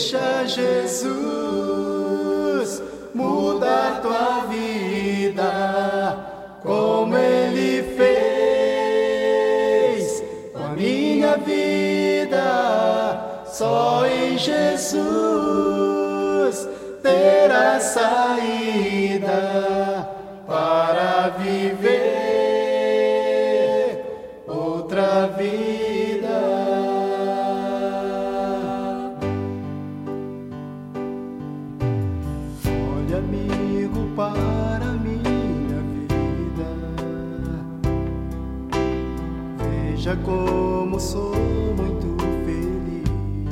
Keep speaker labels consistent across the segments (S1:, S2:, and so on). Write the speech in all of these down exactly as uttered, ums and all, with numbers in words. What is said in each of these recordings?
S1: Deixa Jesus mudar tua vida, como Ele fez com a minha vida. Só em Jesus terá saída para viver outra vida. Olha, amigo, para minha vida, veja como sou muito feliz.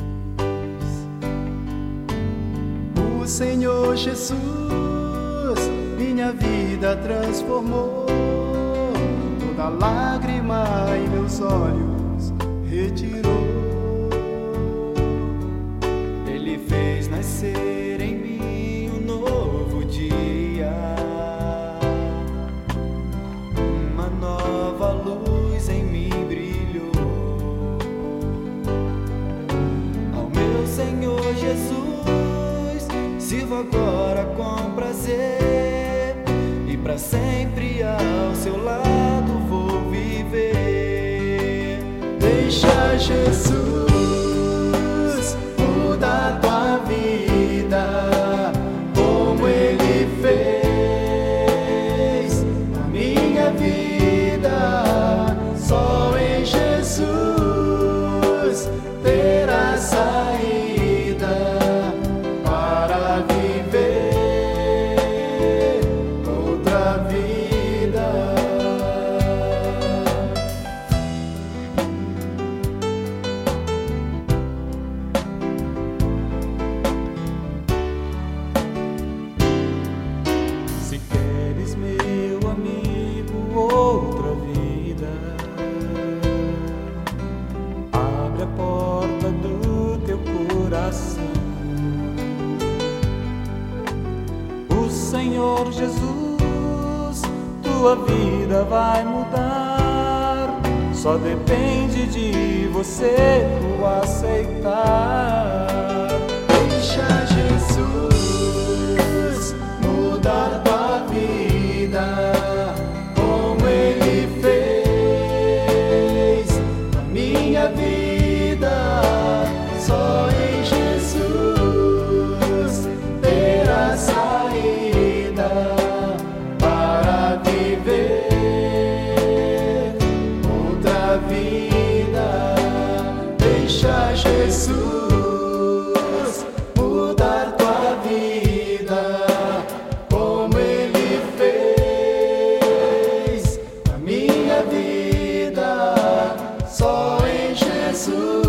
S1: O Senhor Jesus minha vida transformou, toda lágrima em meus olhos retirou. Ele fez nascer em mim um novo dia, uma nova luz em mim brilhou. Ao meu Senhor Jesus sirvo agora com prazer, e para sempre ao seu lado vou viver. Deixa Jesus mudar tua vida, como Ele fez na minha vida. Só em Jesus terá saída para viver outra vida. Se queres, meu amigo, outra vida, abre a porta do teu coração. O Senhor Jesus, tua vida vai mudar, só depende de você o aceitar. Deixa Jesus mudar tua vida, como Ele fez na minha vida. Só em Jesus terá saída para viver outra vida. Deixa Jesus mudar tua vida, como Ele fez na minha vida. Só em Jesus